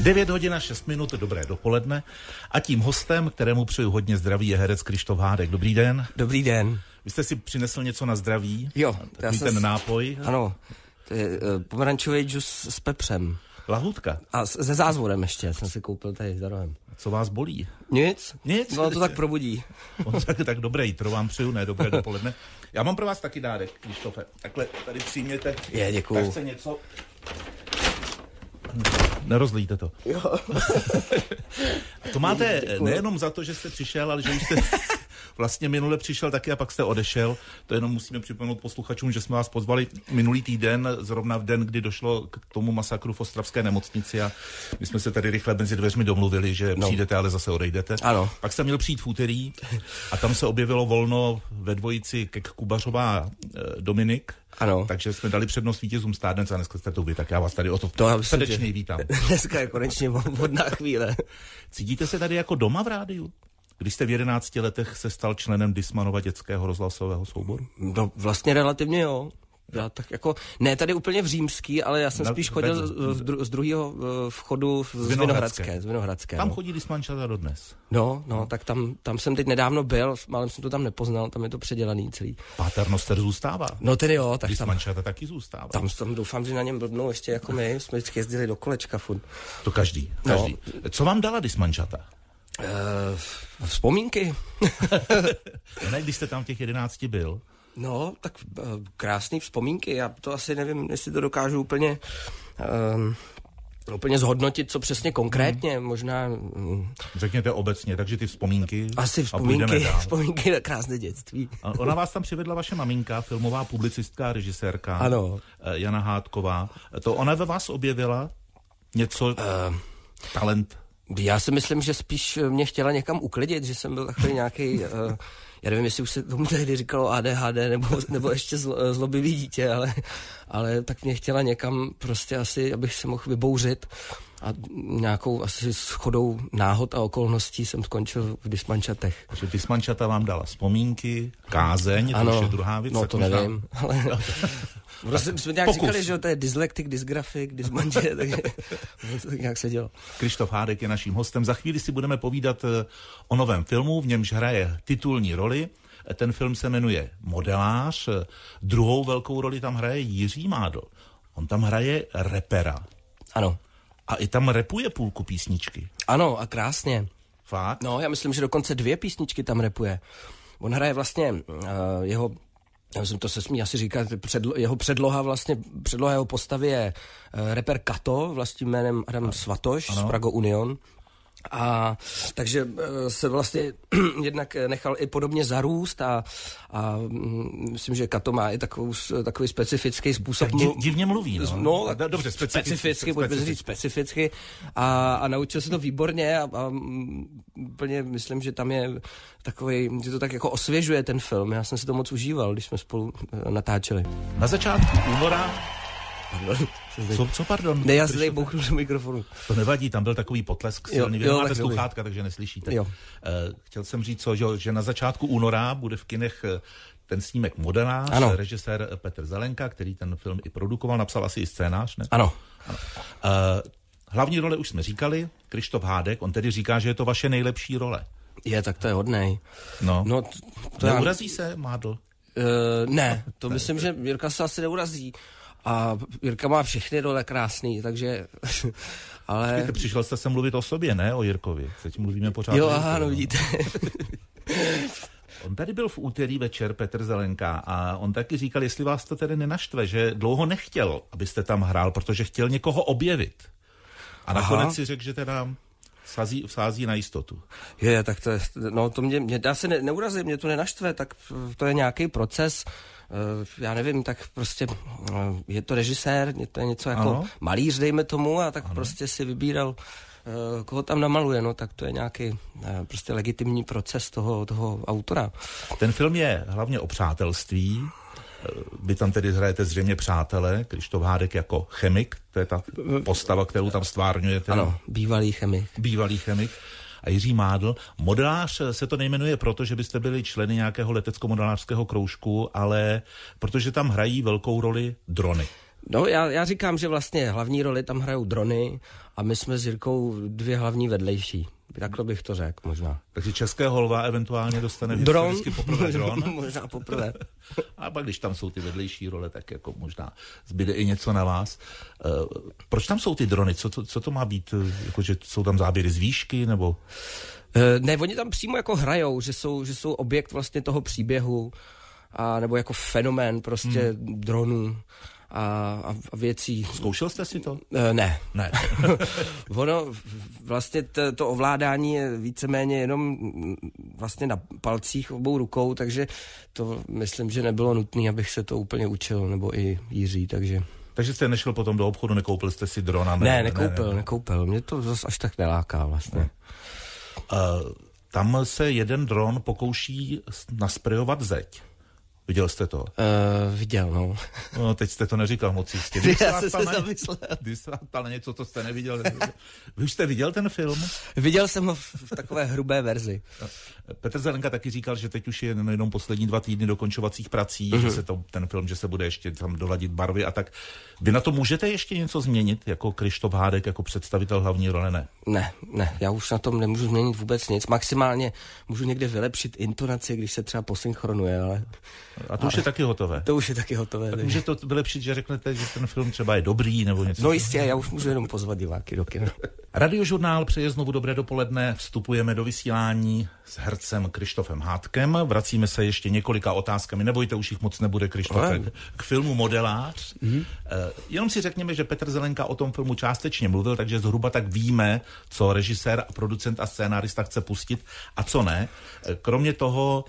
9 hodin a 6 minut, dobré dopoledne. A tím hostem, kterému přeju hodně zdraví, je herec Krištof Hádek. Dobrý den. Dobrý den. Vy jste si přinesl něco na zdraví? Jo. Ten nápoj? Ano, to je pomerančový džus s pepřem. Lahůdka. A se zázvorem ještě, jsem si koupil tady s darovem. Co vás bolí? Nic. Nic? No to tak probudí. Tak dobré jítro vám přeju, ne dobré dopoledne. Já mám pro vás taky dárek, Krištofe. Takhle tady přijměte. Děkuju. Tak se něco... Nerozlíte to. Jo. To máte nejenom za to, že jste přišel, ale že už jste vlastně minule přišel taky a pak jste odešel. To jenom musíme připomenout posluchačům, že jsme vás pozvali minulý týden, zrovna v den, kdy došlo k tomu masakru v ostravské nemocnici a my jsme se tady rychle mezi dveřmi domluvili, že přijdete, ale zase odejdete. Ano. Pak jste měl přijít v úterý a tam se objevilo volno ve dvojici Kek Kubařová Dominik. Ano. Takže jsme dali přednost vítězům Stárnec a dneska jste tu vy, tak já vás tady o to srdečně vítám. Dneska je konečně vhodná chvíle. Cítíte se tady jako doma v rádiu? Když jste v 11 letech se stal členem Dismanova dětského rozhlasového souboru? No vlastně relativně jo. Já tak jako, ne tady úplně v Římský, ale já jsem spíš chodil z druhého vchodu z Vinohradské. Tam chodí Dismančata dodnes. No, tak tam jsem teď nedávno byl, málem jsem to tam nepoznal, tam je to předělaný celý. Páternoster zůstává. No tedy jo, tak Dismančata taky zůstává. Tam doufám, že na něm blbnou ještě jako my, jsme vždycky jezdili do kolečka furt. To každý. No. Co vám dala Dismančata? Vzpomínky. Ne, když jste tam v těch 11 byl. No, tak krásné vzpomínky. Já to asi nevím, jestli to dokážu úplně zhodnotit, co přesně konkrétně, možná... Řekněte obecně, takže ty vzpomínky... Asi vzpomínky na krásné dětství. A ona vás tam přivedla vaše maminka, filmová publicistka a režisérka. Ano. Jana Hádková. To ona ve vás objevila něco, talent? Já si myslím, že spíš mě chtěla někam uklidit, že jsem byl takový nějaký... Já nevím, jestli už se tomu tehdy říkalo ADHD nebo ještě zlobivý dítě, ale tak mě chtěla někam prostě asi, abych se mohl vybouřit a nějakou asi shodou náhod a okolností jsem skončil v Dismančatech. Takže Dismančata vám dala vzpomínky, kázeň, ano, to už je druhá věc. No to možná... nevím, ale... Prostě jsme nějak říkali, že to je dyslektik, dysgrafik, dysmanče, takže to tak nějak se dělo. Krištof Hádek je naším hostem. Za chvíli si budeme povídat o novém filmu, v němž hraje titulní roli. Ten film se jmenuje Modelář. Druhou velkou roli tam hraje Jiří Mádl. On tam hraje repera. Ano. A i tam repuje půlku písničky. Ano, a krásně. Fakt? No, já myslím, že dokonce 2 písničky tam repuje. On hraje vlastně jeho... Já myslím, to se smí asi říkat, jeho předloha jeho postavy je rapper Kato, vlastním jménem Adam Svatoš z Prago Union. A takže se vlastně jednak nechal i podobně zarůst a myslím, že Kato má i takový specifický způsob. Divně mluví, no. No dobře, specificky a naučil se to výborně a úplně myslím, že tam je takový, že to tak jako osvěžuje ten film. Já jsem si to moc užíval, když jsme spolu natáčeli. Na začátku února... Co pardon? Ne, já se tady bouchnu do mikrofonu. To nevadí, tam byl takový potlesk silný. Vy máte sluchátka, takže neslyšíte. Chtěl jsem říct, že na začátku února bude v kinech ten snímek Modelář, režisér Petr Zelenka, který ten film i produkoval, napsal asi i scénář, ne? Ano. Hlavní role už jsme říkali, Krištof Hádek, on tedy říká, že je to vaše nejlepší role. Tak to je hodnej. No to neurazí se Mádl? Ne, to myslím, že Jirka se asi neurazí. A Jirka má všechny role krásný, takže... ale... Víte, přišel jste se mluvit o sobě, ne o Jirkovi. Teď mluvíme pořád. Jo, aha, no vidíte. On tady byl v úterý večer, Petr Zelenka, a on taky říkal, jestli vás to tedy nenaštve, že dlouho nechtěl, abyste tam hrál, protože chtěl někoho objevit. A nakonec si řekl, že teda sází na jistotu. Tak to je, no to mě já se neurazím, mě to nenaštve, tak to je nějaký proces. Já nevím, tak prostě je to režisér, to je něco jako malíř, dejme tomu, a tak prostě si vybíral, koho tam namaluje, no tak to je nějaký prostě legitimní proces toho autora. Ten film je hlavně o přátelství. Vy tam tedy hrajete zřejmě přátele, Krištof Hádek jako chemik, to je ta postava, kterou tam stvárňujete. Ano, bývalý chemik. A Jiří Mádl. Modelář se to nejmenuje proto, že byste byli členy nějakého letecko-modelářského kroužku, ale protože tam hrají velkou roli drony. No, já říkám, že vlastně hlavní roli tam hrajou drony a my jsme s Jirkou 2 hlavní vedlejší. Takhle bych to řekl možná. Takže České holva eventuálně dostane vždycky poprvé dron. Možná poprvé. A pak, když tam jsou ty vedlejší role, tak jako možná zbyde i něco na vás. Proč tam jsou ty drony? Co to má být? Jako, že jsou tam záběry z výšky, nebo... Ne, oni tam přímo jako hrajou, že jsou objekt vlastně toho příběhu, a nebo jako fenomén prostě dronů a věcí. Zkoušel jste si to? Ne. Ne. Ono vlastně to ovládání je víceméně jenom vlastně na palcích obou rukou, takže to myslím, že nebylo nutné, abych se to úplně učil, nebo i Jiří, takže... Takže jste nešel potom do obchodu, nekoupil jste si drona? Nekoupil. Mě to zase až tak neláká vlastně. Tam se jeden dron pokouší nasprejovat zeď. Viděl jste to? Viděl, no. No, teď jste to neříkal moc jistě. Já jsem se zamyslel. Když jste ptal na něco, co jste neviděl. Vy už jste viděl ten film? Viděl jsem ho v takové hrubé verzi. Petr Zelenka taky říkal, že teď už je jenom poslední 2 týdny dokončovacích prací, že se ten film, že se bude ještě tam doladit barvy a tak. Vy na to můžete ještě něco změnit, jako Kryštof Hádek, jako představitel hlavní role, ne? Ne, já už na tom nemůžu změnit vůbec nic. Maximálně můžu někde vylepšit intonaci, když se třeba posynchronuje, ale... A to už je taky hotové. To už je taky hotové. Tak může to vylepšit, že řeknete, že ten film třeba je dobrý, nebo něco? No jistě, já už můžu jenom pozvat diváky do kina. Radiožurnál přeje znovu dobré dopoledne. Vstupujeme do vysílání s hercem Kryštofem Hádkem. Vracíme se ještě několika otázkami. Nebojte, už jich moc nebude, Kryštofe. K filmu Modelář. Jenom si řekněme, že Petr Zelenka o tom filmu částečně mluvil, takže zhruba tak víme, co režisér, producent a scénárista chce pustit a co ne. Kromě toho,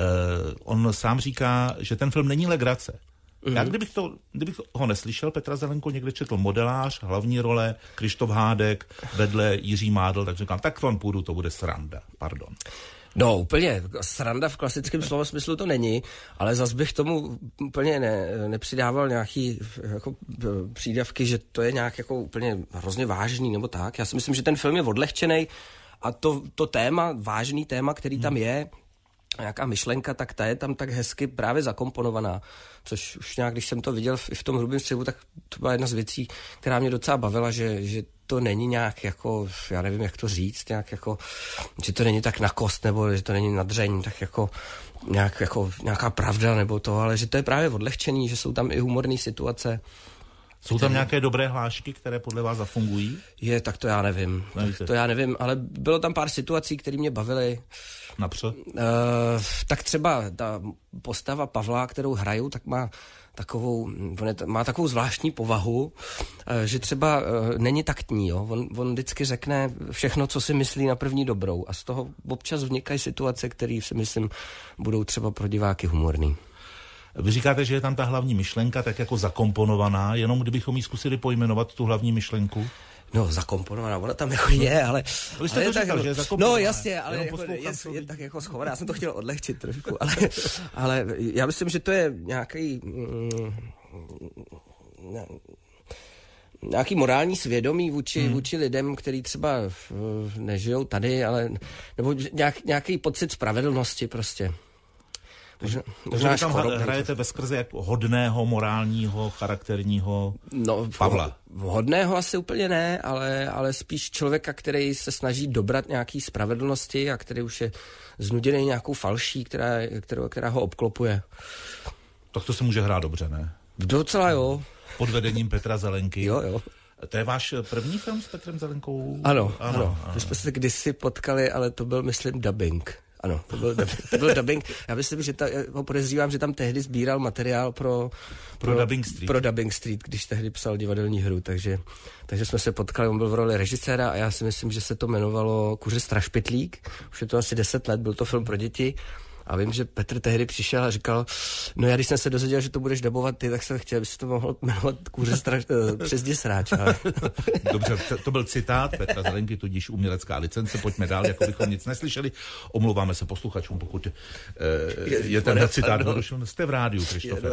on sám říká, že ten film není legrace. Já kdybych ho neslyšel, Petra Zelenku někde četl Modelář, hlavní role, Kryštof Hádek, vedle Jiří Mádl, tak říkám, tak vám půjdu, to bude sranda. Pardon. No úplně, sranda v klasickém slova smyslu to není, ale zas bych tomu úplně nepřidával nějaký jako přídavky, že to je nějak jako úplně hrozně vážný nebo tak. Já si myslím, že ten film je odlehčenej a to téma, vážný téma, který tam je, nějaká myšlenka, tak ta je tam tak hezky právě zakomponovaná, což už nějak, když jsem to viděl v tom Hrubém střevu, tak to byla jedna z věcí, která mě docela bavila, že to není nějak jako, já nevím, jak to říct, nějak jako, že to není tak na kost, nebo že to není na dřeň, tak jako nějaká pravda, nebo to, ale že to je právě odlehčený, že jsou tam i humorné situace. Jsou tam nějaké dobré hlášky, které podle vás zafungují? Tak to já nevím. To já nevím, ale bylo tam pár situací, které mě bavily. Napřed? Tak třeba ta postava Pavla, kterou hraju, tak má takovou zvláštní povahu, že třeba není taktní. Jo? On vždycky řekne všechno, co si myslí na první dobrou. A z toho občas vznikají situace, které si myslím budou třeba pro diváky humorný. Vy říkáte, že je tam ta hlavní myšlenka tak jako zakomponovaná, jenom kdybychom ji zkusili pojmenovat, tu hlavní myšlenku? No, zakomponovaná, ona tam jako je, ale... Vy jste to říkal, že je zakomponovaná. No, jasně, ale jako je tak jako schovaná. Já jsem to chtěl odlehčit trošku, ale já myslím, že to je nějaký morální svědomí vůči lidem, kteří třeba nežijou tady, ale nebo nějaký pocit spravedlnosti prostě. Možná tam hrajete veskrze jako hodného, morálního, charakterního Pavla. Hodného asi úplně ne, ale spíš člověka, který se snaží dobrat nějaký spravedlnosti a který už je znuděný nějakou falší, která ho obklopuje. Tak to se může hrát dobře, ne? Docela jo. Pod vedením Petra Zelenky. Jo. To je váš první film s Petrem Zelenkou? Ano. My jsme se kdysi potkali, ale to byl, myslím, dubbing. Ano, to byl dubbing. Já myslím, že ho podezřívám, že tam tehdy sbíral materiál pro Dubbing Street, když tehdy psal divadelní hru, takže jsme se potkali, on byl v roli režiséra a já si myslím, že se to jmenovalo Kuře Strašpitlík. Už je to asi 10 let, byl to film pro děti. A vím, že Petr tehdy přišel a říkal, no já když jsem se dozvěděl, že to budeš dabovat ty, tak jsem chtěl, aby se to mohlo jmenovat Kůře přes sráč. Ale... Dobře, to byl citát Petra Zelenky, tudíž umělecká licence, pojďme dál, jako bychom nic neslyšeli. Omlouváme se posluchačům, pokud je ten citát dorušen. Jste v rádiu, Kryštofe.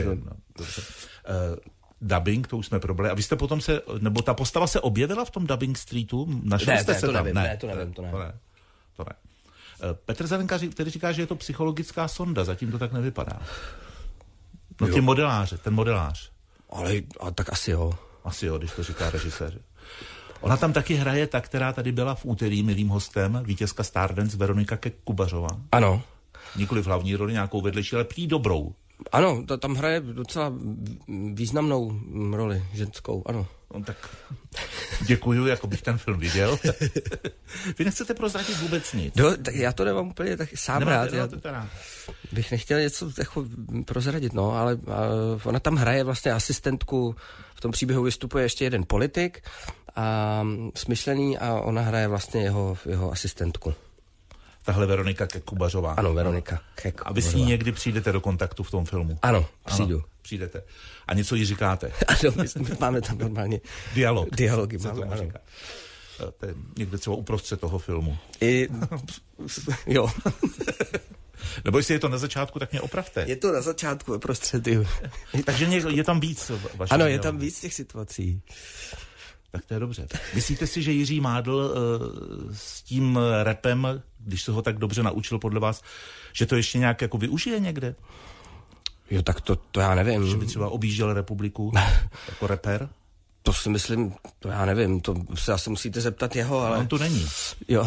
Dubbing, to už jsme probrali. A vy jste potom nebo ta postava se objevila v tom Dubbing Streetu? Našli jste se tam? Ne, to nevím. To ne. Petr Zelenka, který říká, že je to psychologická sonda, zatím to tak nevypadá. No ten modelář. Ale tak asi jo. Asi jo, když to říká režisér. Ona tam taky hraje ta, která tady byla v úterý milým hostem, vítězka Stardance Veronika Kubařová. Ano. Nikoli v hlavní roli, nějakou vedlejší, ale prý dobrou. Ano, tam hraje docela významnou roli ženskou, ano. No, tak děkuju, jako bych ten film viděl. Vy nechcete prozradit vůbec nic. No, tak já to nemám úplně tak sám rád. Já teda. bych nechtěl něco jako prozradit, no, ale ona tam hraje vlastně asistentku, v tom příběhu vystupuje ještě jeden politik a smyšlený a ona hraje vlastně jeho asistentku. Tahle Veronika Kubařová. Ano, Veronika Kubařová. A vy s ní někdy přijdete do kontaktu v tom filmu? Ano, přijdu. Ano, přijdete. A něco jí říkáte? Ano, my máme tam normálně dialogy máme, ano. Říká. To je někde třeba uprostřed toho filmu. Jo. Nebo jestli je to na začátku, tak mě opravte. Je to na začátku uprostřed, jo. Takže je tam víc vašich ano, je tam víc těch situací. Tak to je dobře. Myslíte si, že Jiří Mádl s tím rapem, když se ho tak dobře naučil podle vás, že to ještě nějak jako využije někde? Jo, tak to já nevím. Že by třeba objížděl republiku jako rapper? To si myslím, to já nevím, to se asi musíte zeptat jeho, ale... On tu není. Jo,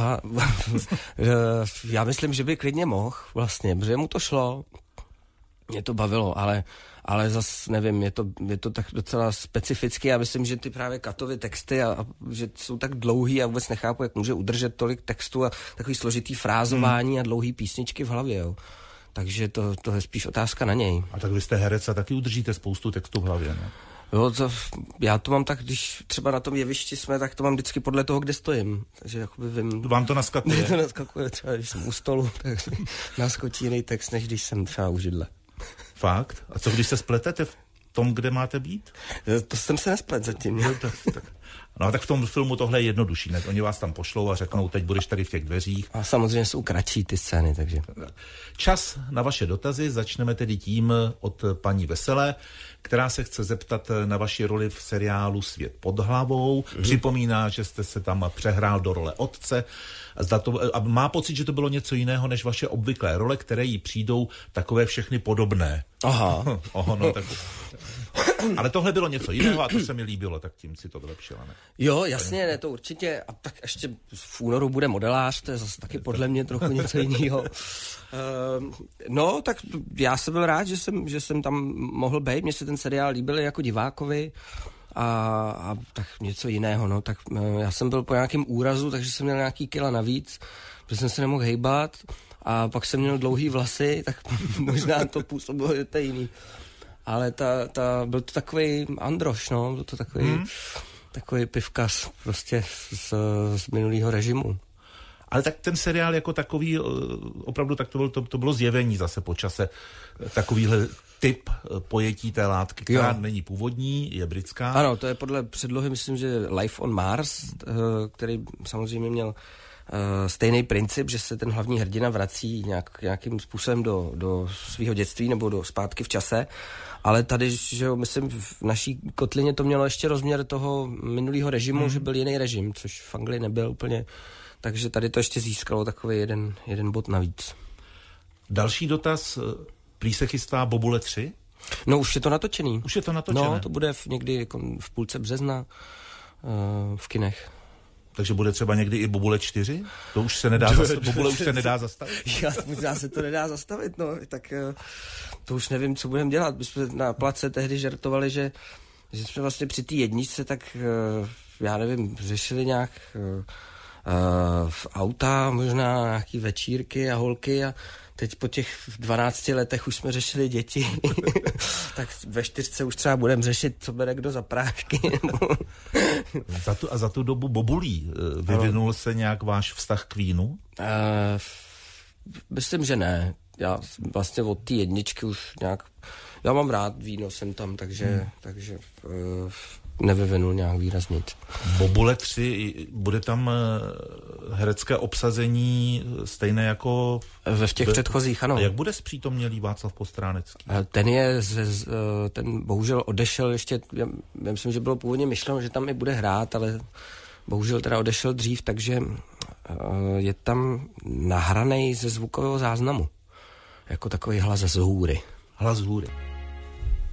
já myslím, že by klidně mohl vlastně, protože mu to šlo, mě to bavilo, ale zas nevím, je to tak docela specificky. Já myslím, že ty právě Katovy texty a že jsou tak dlouhý a vůbec nechápu, jak může udržet tolik textu a takový složitý frázování a dlouhý písničky v hlavě, jo. Takže to je spíš otázka na něj. A tak vy jste herec a taky udržíte spoustu textů v hlavě, ne? Jo, já to mám tak, když třeba na tom jevišti jsme, tak to mám vždycky podle toho, kde stojím. Takže jakoby vím... Vám to naskakuje? Mě to naskakuje, třeba když jsem u stolu, tak naskočí jiný text, než když jsem třeba u židle. Fakt? A co když se spletete v tom, kde máte být? To jsem se nesplet zatím. No a tak v tom filmu tohle je jednodušší, ne? Oni vás tam pošlou a řeknou, teď budeš tady v těch dveřích. A samozřejmě jsou kratší ty scény, takže... Čas na vaše dotazy, začneme tedy tím od paní Veselé, která se chce zeptat na vaši roli v seriálu Svět pod hlavou. Připomíná, že jste se tam přehrál do role otce a má pocit, že to bylo něco jiného než vaše obvyklé role, které jí přijdou takové všechny podobné. Aha. No, tak... Ale tohle bylo něco jiného a to se mi líbilo, tak tím si to vylepšila, ne? Jo, jasně, ne, to určitě. A tak ještě v únoru bude modelář, to je zase taky podle mě trochu něco jiného. No, tak já jsem byl rád, že jsem tam mohl být. Mně se ten seriál líbil jako divákovi a tak něco jiného, no. Tak já jsem byl po nějakém úrazu, takže jsem měl nějaký kila navíc, protože jsem se nemohl hejbat a pak jsem měl dlouhý vlasy, tak možná to působilo, že to je jiný. Ale byl to takový androš, no, byl to takový pivkař prostě z minulého režimu. Ale tak ten seriál jako takový, opravdu tak to bylo zjevení zase po čase, takovýhle typ pojetí té látky, která není původní, je britská. Ano, to je podle předlohy, myslím, že Life on Mars, který samozřejmě měl stejný princip, že se ten hlavní hrdina vrací nějakým způsobem do svého dětství nebo zpátky v čase. Ale tady, že jo, myslím, v naší kotlině to mělo ještě rozměr toho minulého režimu, že byl jiný režim, což v Anglii nebyl úplně. Takže tady to ještě získalo takový jeden bod navíc. Další dotaz, prý se chystá Bobule 3? No už je to natočený. Už je to natočené? No, to bude někdy v půlce března v kinech. Takže bude třeba někdy i Bobule 4? To už se nedá zastavit. Bobule už se nedá zastavit? Možná se to nedá zastavit, no. Tak to už nevím, co budeme dělat. My jsme na place tehdy žertovali, že jsme vlastně při té jedničce tak, já nevím, řešili nějak v auta, možná nějaký večírky a holky a teď po těch 12 letech už jsme řešili děti. Tak ve 4 už třeba budeme řešit, co bere kdo za prášky. Za tu dobu Bobulí vyvinul se nějak váš vztah k vínu? Myslím, že ne. Já vlastně od té jedničky už nějak... Já mám rád víno, jsem tam, takže nevyvinul nějak výrazně. Bobule 3, bude tam herecké obsazení stejné jako... V těch předchozích, ano. A jak bude zpřítomnělý Václav Postránecký? Ten bohužel odešel ještě, já myslím, že bylo původně myšleno, že tam i bude hrát, ale bohužel teda odešel dřív, takže je tam nahranej ze zvukového záznamu. Jako takový hlas z hůry. Hlas z hůry.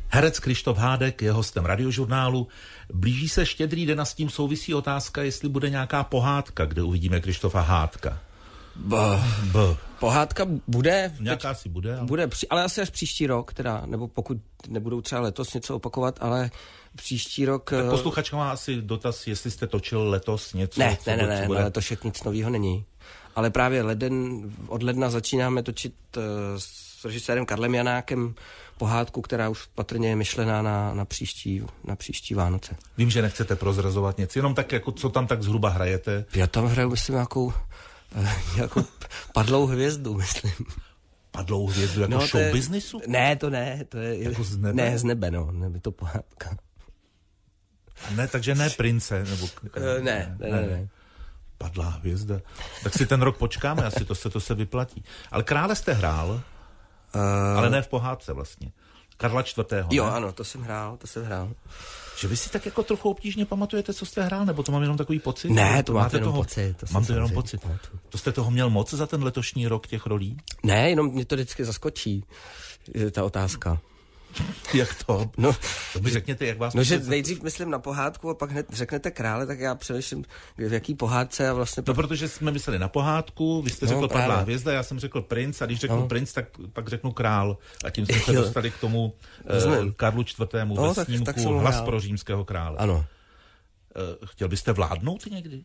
Herec Krištof Hádek je hostem Radiožurnálu. Blíží se Štědrý den a s tím souvisí otázka, jestli bude nějaká pohádka, kde uvidíme Krištofa Hádka. Pohádka bude. Nějaká si bude. Ale... Bude, ale asi až příští rok, teda, nebo pokud nebudou třeba letos něco opakovat, ale příští rok... Tak posluchačka má asi dotaz, jestli jste točil letos něco. Ne, na letošek nic novýho není. Ale právě od ledna začínáme točit s režisérem Karlem Janákem pohádku, která už patrně je myšlená na příští Vánoce. Vím, že nechcete prozrazovat nic, jenom tak, jako co tam tak zhruba hrajete. Já tam hraju, myslím, nějakou padlou hvězdu, myslím. Padlou hvězdu jako show businessu? Ne, to ne. To je, jako z nebe? Ne, z nebe, no. Nebe to pohádka. Ne, takže ne prince, nebo... Ne. Padlá hvězda. Tak si ten rok počkáme, asi to se vyplatí. Ale Krále jste hrál, ale ne v pohádce vlastně. Karla IV. Jo, ano, to jsem hrál. Že vy si tak jako trochu obtížně pamatujete, co jste hrál, nebo to mám jenom takový pocit? Ne, to máte jenom pocit. Mám to jenom pocit. To jste toho měl moc za ten letošní rok těch rolí? Ne, jenom mě to vždycky zaskočí, ta otázka. Jak to? No, to by řekněte, jak vás... No, že nejdřív myslím na pohádku a pak hned řeknete Krále, tak já přemýšlím, v jaký pohádce a vlastně... No, protože jsme mysleli na pohádku, vy jste řekl Padlá hvězda, já jsem řekl princ a když řeknu princ, tak pak řeknu král a tím jsme se dostali k tomu Karlu IV. Ve snímku Hlas pro římského krále. Ano. Chtěl byste vládnout někdy?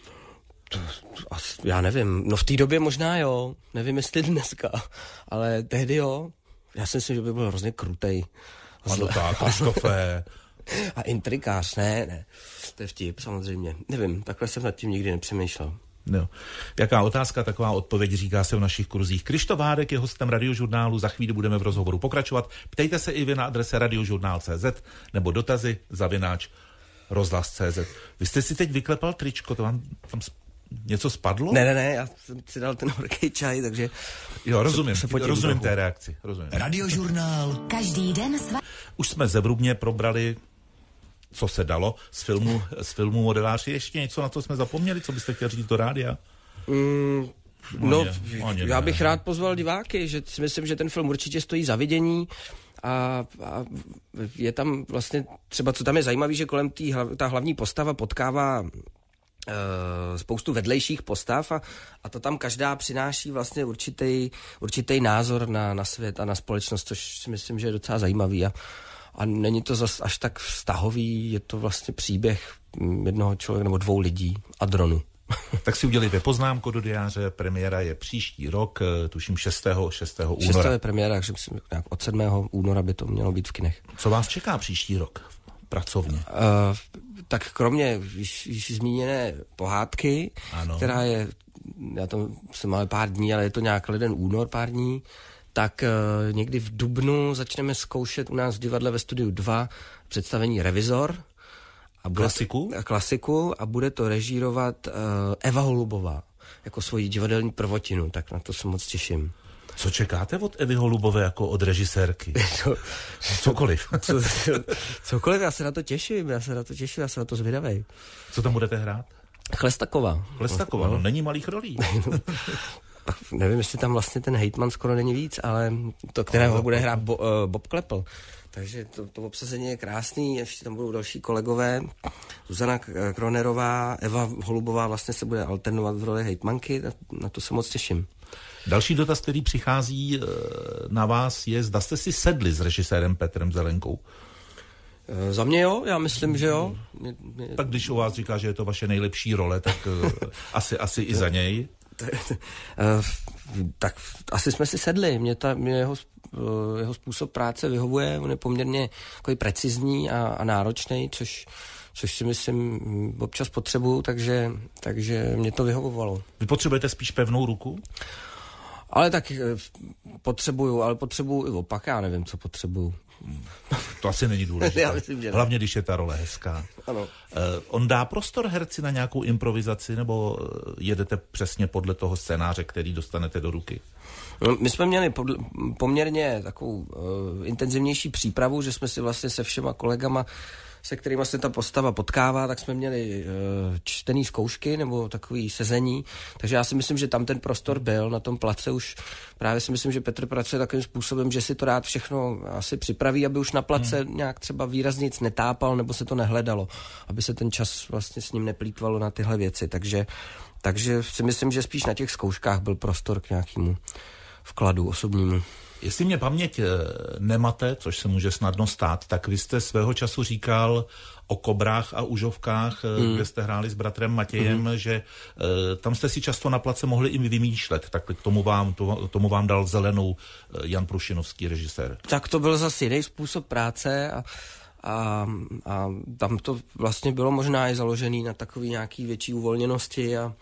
Já nevím, no v té době možná jo, nevím jestli dneska, ale tehdy jo. Já si myslím, že by byl hrozně krutej. Krištofé. A intrikář, ne. To je vtip, samozřejmě. Nevím, takhle jsem nad tím nikdy nepřemýšlel. No. Jaká otázka, taková odpověď, říká se v našich kruzích. Krištof Hádek je hostem Radiožurnálu, za chvíli budeme v rozhovoru pokračovat. Ptejte se i vy na adrese radiožurnál.cz nebo dotazy @rozhlas.cz. Vy jste si teď vyklepal tričko, to vám tam něco spadlo? Ne, já jsem si dal ten horký čaj, takže... Jo, rozumím té reakci. Rozumím. Radiožurnál. Každý den Už jsme zevrubně probrali, co se dalo z filmu Modeláři. Ještě něco, na co jsme zapomněli, co byste chtěl říct do rádia? Já bych rád pozval diváky, že si myslím, že ten film určitě stojí za vidění a je tam vlastně, třeba co tam je zajímavé, že kolem ta hlavní postava potkává spoustu vedlejších postav a to tam každá přináší vlastně určitý názor na svět a na společnost, což si myslím, že je docela zajímavý a není to zas až tak vztahový, je to vlastně příběh jednoho člověka nebo dvou lidí a dronu. Tak si udělejte poznámku do diáře, premiéra je příští rok, tuším 6. února. 6. je premiéra, takže myslím, nějak od 7. února by to mělo být v kinech. Co vás čeká příští rok pracovně? Tak kromě již zmíněné pohádky, ano. Která je, já tam jsem máme pár dní, ale je to nějak leden únor, pár dní, tak někdy v dubnu začneme zkoušet u nás v divadle ve Studiu 2 představení Revizor. Klasiku a bude to režírovat Eva Holubová jako svoji divadelní prvotinu, tak na to se moc těším. Co čekáte od Evy Holubové jako od režisérky? Cokoliv. Cokoliv, já se na to těším, já jsem na to zvědavej. Co tam budete hrát? Chlestaková, no není malých rolí. Nevím, jestli tam vlastně ten hejtman skoro není víc, ale to, kterého bude hrát Bob Klepl. Takže to obsazení je krásný, ještě tam budou další kolegové. Zuzana Kronerová, Eva Holubová vlastně se bude alternovat v roli hejtmanky, na to se moc těším. Další dotaz, který přichází na vás, je, zda jste si sedli s režisérem Petrem Zelenkou? Za mě jo, já myslím, že jo. Tak když o vás říká, že je to vaše nejlepší role, tak asi i za něj. Tak asi jsme si sedli. Mě jeho způsob práce vyhovuje, on je poměrně takový precizní a náročný, což si myslím občas potřebuju, takže mě to vyhovovalo. Vy potřebujete spíš pevnou ruku? Ale tak potřebuju i opak, já nevím, co potřebuju. To asi není důležité. Já myslím, že ne. Hlavně, když je ta role hezká. Ano. On dá prostor herci na nějakou improvizaci, nebo jedete přesně podle toho scénáře, který dostanete do ruky? No, my jsme měli poměrně takovou intenzivnější přípravu, že jsme si vlastně se všema kolegama se kterými se ta postava potkává, tak jsme měli čtený zkoušky nebo takový sezení, takže já si myslím, že tam ten prostor byl, na tom place už právě si myslím, že Petr pracuje takovým způsobem, že si to rád všechno asi připraví, aby už na place nějak třeba výrazně nic netápal, nebo se to nehledalo, aby se ten čas vlastně s ním neplýtvalo na tyhle věci, takže si myslím, že spíš na těch zkouškách byl prostor k nějakému vkladu osobnímu. Jestli mě paměť nemate, což se může snadno stát, tak vy jste svého času říkal o Kobrách a Užovkách, kde jste hráli s bratrem Matějem, že tam jste si často na place mohli i vymýšlet, tak k tomu vám dal zelenou Jan Prušinovský, režisér. Tak to byl zase jiný způsob práce a tam to vlastně bylo možná i založený na takový nějaký větší uvolněnosti a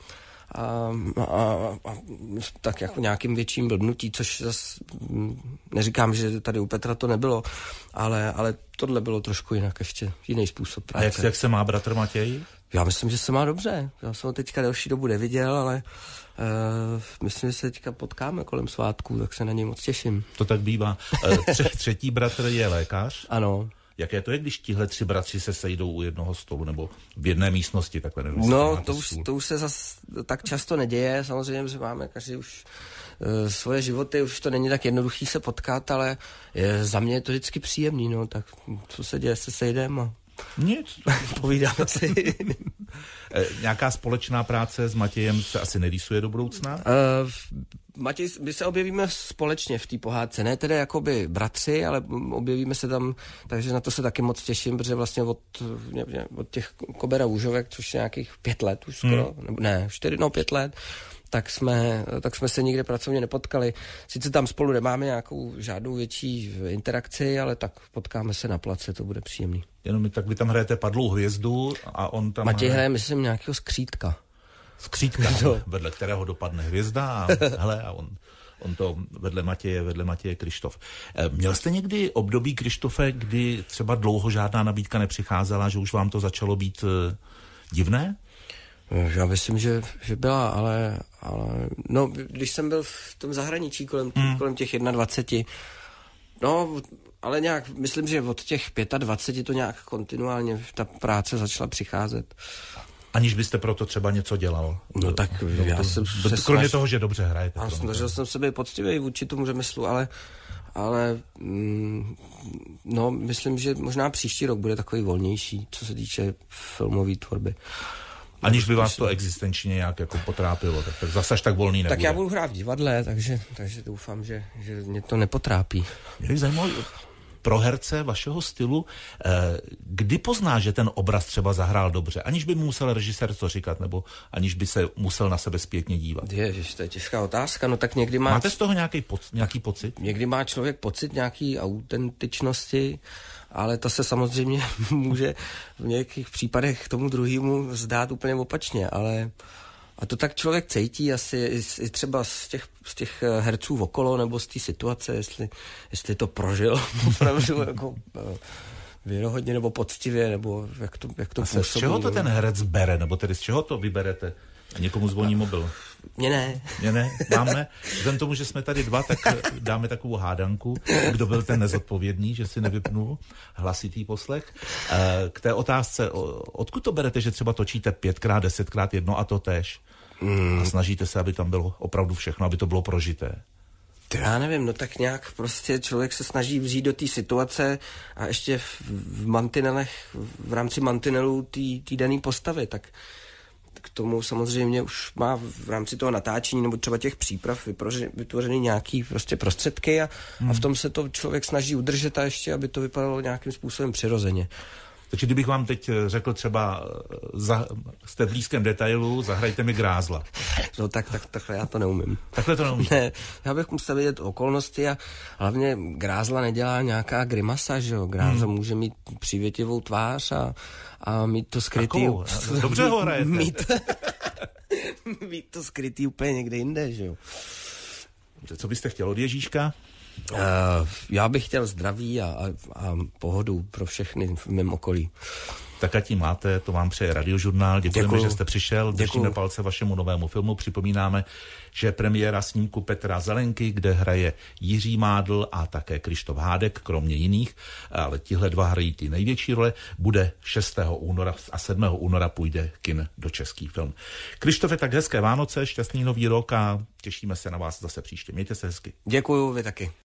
tak jako nějakým větším blbnutí, což zase neříkám, že tady u Petra to nebylo, ale tohle bylo trošku jinak, ještě jiný způsob práce. A jak se má bratr Matěj? Já myslím, že se má dobře. Já jsem ho teďka delší dobu neviděl, ale myslím, že se teďka potkáme kolem svátků, tak se na něj moc těším. To tak bývá. Třetí bratr je lékař? Ano. Jaké to je, když tihle 3 bratři se sejdou u jednoho stolu nebo v jedné místnosti? Takhle no, to už se zas tak často neděje. Samozřejmě, že máme každý už svoje životy, už to není tak jednoduchý se potkat, ale za mě je to vždycky příjemný, no, tak co se děje, se sejdeme a nic. Povídáme si. Nějaká společná práce s Matějem se asi nerýsuje do budoucna? Matěj, my se objevíme společně v té pohádce, ne tedy jakoby bratři, ale objevíme se tam, takže na to se taky moc těším, protože vlastně od těch Kober a Užovek, což je nějakých 5 let už skoro, nebo ne, 5 let, tak jsme se nikde pracovně nepotkali. Sice tam spolu nemáme nějakou žádnou větší interakci, ale tak potkáme se na place, to bude příjemný. Jenom tak vy tam hrajete Padlou hvězdu a on tam Matěj hraje, myslím, nějakého skřítka. Skřítka, vedle kterého dopadne hvězda a on to vedle Matěje Kryštof. Měl jste někdy období, Kryštofe, kdy třeba dlouho žádná nabídka nepřicházela, že už vám to začalo být divné? Já myslím, že byla, ale no, když jsem byl v tom zahraničí kolem těch 21, no, ale nějak, myslím, že od těch 25 to nějak kontinuálně ta práce začala přicházet. Aniž byste proto třeba něco dělal? No tak já jsem se kromě toho, že dobře hrajete. A snažil jsem se být poctivý vůči tomu řemeslu, ale no, myslím, že možná příští rok bude takový volnější, co se týče filmové tvorby. Aniž by vás to existenčně nějak jako potrápilo, tak zase tak volný nebude. Tak já budu hrát v divadle, takže doufám, že mě to nepotrápí. Mě by zajímalo pro herce vašeho stylu, kdy pozná, že ten obraz třeba zahrál dobře, aniž by musel režisér to říkat, nebo aniž by se musel na sebe zpětně dívat? Ježiš, to je těžká otázka, no tak někdy Máte z toho nějaký pocit? Někdy má člověk pocit nějaký autentičnosti, ale to se samozřejmě může v nějakých případech tomu druhému zdát úplně opačně, ale a to tak člověk cítí asi i třeba z těch herců okolo, nebo z té situace, jestli to prožil opravdu jako věrohodně nebo poctivě, nebo jak to působí. Z čeho to ten herec bere, nebo tedy z čeho to vyberete? A někomu zvoní mobil. Mně ne. Vám ne. Vzhledem tomu, že jsme tady 2, tak dáme takovou hádanku. Kdo byl ten nezodpovědný, že si nevypnul hlasitý poslech. K té otázce, odkud to berete, že třeba točíte 5x, 10x jedno a to též? A snažíte se, aby tam bylo opravdu všechno, aby to bylo prožité? Já nevím, no tak nějak prostě člověk se snaží vzít do té situace a ještě v mantinelech, v rámci mantinelů té dané postavy, tak k tomu samozřejmě už má v rámci toho natáčení nebo třeba těch příprav vytvořený nějaký prostě prostředky a v tom se to člověk snaží udržet a ještě, aby to vypadalo nějakým způsobem přirozeně. Takže kdybych vám teď řekl třeba, jste v blízkém detailu, zahrajte mi Grázla. No takhle já to neumím. Takhle to neumím. Ne, já bych musel vědět okolnosti a hlavně Grázla nedělá nějaká grimasa, že jo. Grázla může mít přívětivou tvář a mít to skrytý... Dobře ho hrajete. Mít to skrytý úplně někde jinde, že jo. Co byste chtěl od Ježíška? Já bych chtěl zdraví a pohodu pro všechny v mém okolí. Tak a tím máte, to vám přeje Radiožurnál. Děkujeme, Děkuju. že jste přišel. Držíme palce vašemu novému filmu. Připomínáme, že premiéra snímku Petra Zelenky, kde hraje Jiří Mádl a také Krištof Hádek, kromě jiných, ale tihle dva hrají ty největší role, bude 6. února a 7. února půjde kin do český film. Krištofe, tak hezké Vánoce, šťastný nový rok a těšíme se na vás zase příště. Mějte se hezky. Děkuju, vy taky.